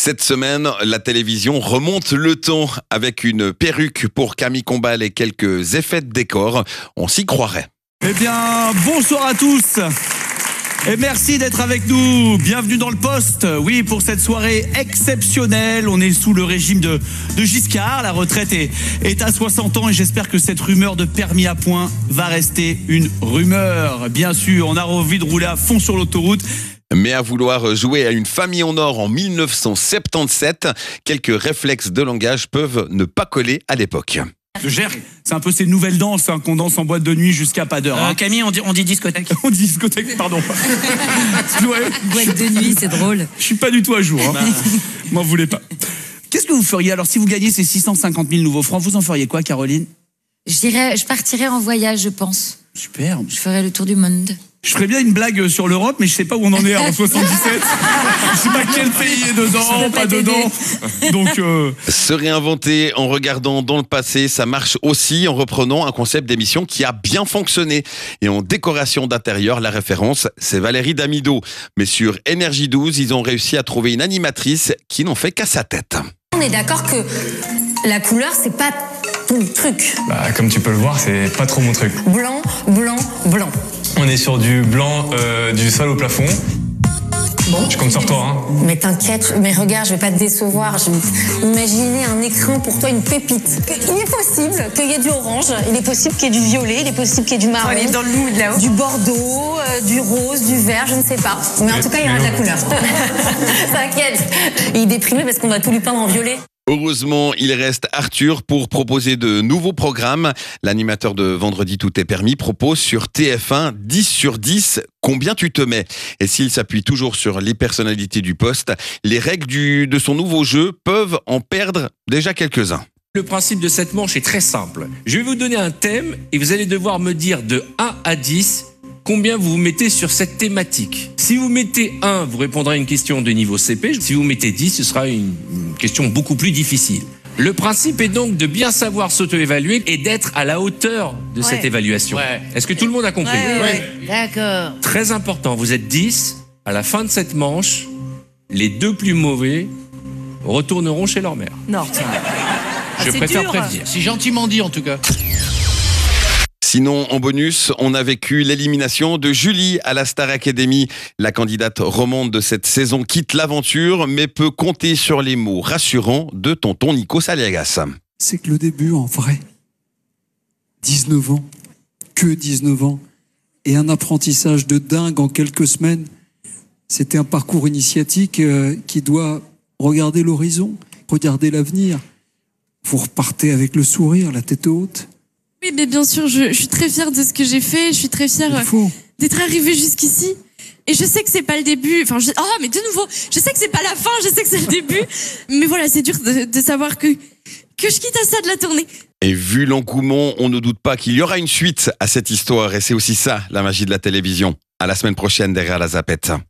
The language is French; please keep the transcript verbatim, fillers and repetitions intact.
Cette semaine, la télévision remonte le temps avec une perruque pour Camille Combal et quelques effets de décor. On s'y croirait. Eh bien, bonsoir à tous et merci d'être avec nous. Bienvenue dans le poste. Oui, pour cette soirée exceptionnelle, on est sous le régime de, de Giscard. La retraite est, est à soixante ans et j'espère que cette rumeur de permis à points va rester une rumeur. Bien sûr, on a envie de rouler à fond sur l'autoroute. Mais à vouloir jouer à une famille en or en mille neuf cent soixante-dix-sept, quelques réflexes de langage peuvent ne pas coller à l'époque. Je gère, c'est un peu ces nouvelles danses hein, qu'on danse en boîte de nuit jusqu'à pas d'heure. Euh, Hein. Camille, on dit, on dit discothèque. On dit discothèque, pardon. Ouais, Boîte de nuit, c'est drôle. je suis pas du tout à jour. Hein. M'en voulez pas. Qu'est-ce que vous feriez alors si vous gagnez ces six cent cinquante mille nouveaux francs? Vous en feriez quoi, Caroline? Je dirais, je partirais en voyage, je pense. Super. Je ferais le tour du monde. Je ferais bien une blague sur l'Europe, mais je sais pas où on en est en soixante-dix-sept. Je sais pas quel pays est dedans, pas, pas dedans. Donc, euh... Se réinventer en regardant dans le passé, ça marche aussi en reprenant un concept d'émission qui a bien fonctionné. Et en décoration d'intérieur, la référence, c'est Valérie Damido. Mais sur Énergie douze, ils ont réussi à trouver une animatrice qui n'en fait qu'à sa tête. On est d'accord que la couleur, c'est pas ton truc. Bah, comme tu peux le voir, c'est pas trop mon truc. Blanc, blanc, blanc. On est sur du blanc euh, du sol au plafond. Bon. Je compte sur toi, hein. Mais t'inquiète, mais regarde, je vais pas te décevoir. Je... Imaginez un écrin pour toi, une pépite. Il est possible qu'il y ait du orange, il est possible qu'il y ait du violet, il est possible qu'il y ait du marron. On est dans le mood là-haut. Du bordeaux, euh, du rose, du vert, je ne sais pas. Mais en Mais- tout cas, il y aura de mais la non. couleur. T'inquiète. Il est déprimé parce qu'on va tout lui peindre en violet. Heureusement, il reste Arthur pour proposer de nouveaux programmes. L'animateur de Vendredi Tout est permis propose sur T F un dix sur dix, combien tu te mets? Et s'il s'appuie toujours sur les personnalités du poste, les règles du, de son nouveau jeu peuvent en perdre déjà quelques-uns. Le principe de cette manche est très simple. Je vais vous donner un thème et vous allez devoir me dire de un à dix combien vous vous mettez sur cette thématique. Si vous mettez un, vous répondrez à une question de niveau C P. Si vous mettez dix, ce sera une, une question beaucoup plus difficile. Le principe est donc de bien savoir s'auto-évaluer et d'être à la hauteur de Ouais. cette évaluation. Est-ce que tout le monde a compris? D'accord. Très important, vous êtes dix. À la fin de cette manche, les deux plus mauvais retourneront chez leur mère. Non. Je c'est préfère dur. prévenir. C'est gentiment dit en tout cas. Sinon, en bonus, on a vécu l'élimination de Julie à la Star Academy. La candidate romande de cette saison quitte l'aventure, mais peut compter sur les mots rassurants de tonton Nico Saliagas. C'est que le début, en vrai, dix-neuf ans, que dix-neuf ans, et un apprentissage de dingue en quelques semaines. C'était un parcours initiatique euh, qui doit regarder l'horizon, regarder l'avenir. Vous repartez avec le sourire, la tête haute. Oui, mais bien sûr, je, je suis très fière de ce que j'ai fait. Je suis très fière Il faut. d'être arrivée jusqu'ici. Et je sais que c'est pas le début. Enfin, je, oh, mais de nouveau, je sais que c'est pas la fin. Je sais que c'est le début. Mais voilà, c'est dur de, de savoir que que je quitte à ça de la tournée. Et vu l'engouement, on ne doute pas qu'il y aura une suite à cette histoire. Et c'est aussi ça, la magie de la télévision. À la semaine prochaine derrière la Zapette.